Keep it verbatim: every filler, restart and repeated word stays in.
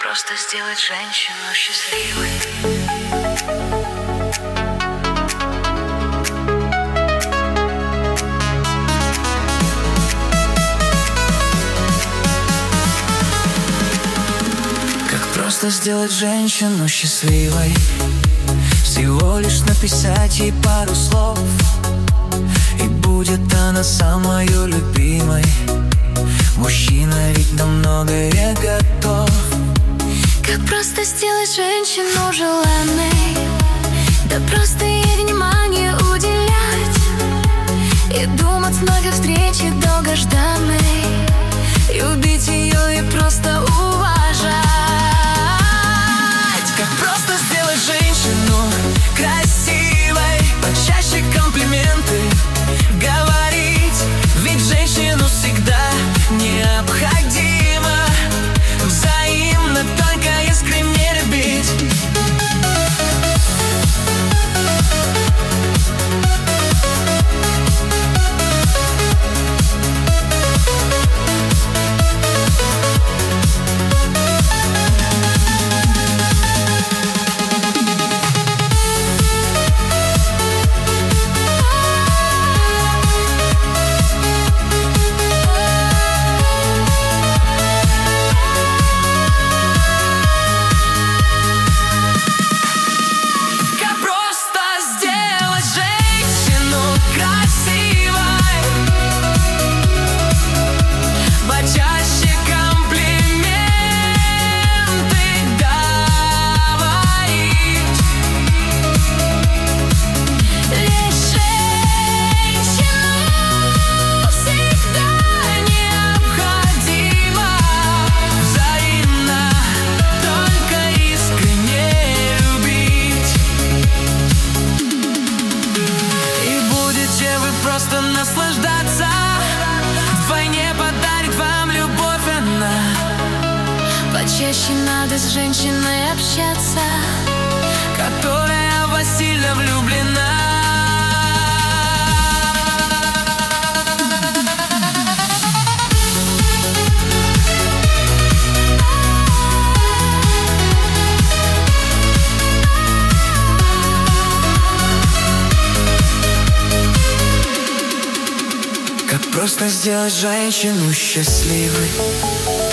просто сделать женщину счастливой? Как просто сделать женщину счастливой? Всего лишь написать ей пару слов, и будет она самою любимой. Мужчина ведь на многое готов. Как просто сделать женщину желанной? Да просто ей внимание уделять и думать вновь о встрече долгожданной, любить ее и просто уважать. Как просто сделать женщину красивой? Почаще комплименты говорить, ведь женщину всегда необходимо взаимно, только искренне любить. Просто наслаждаться, вдвойне подарит вам любовь она. Почаще надо с женщиной общаться, которая в вас сильно влюблена. Как просто сделать женщину счастливой?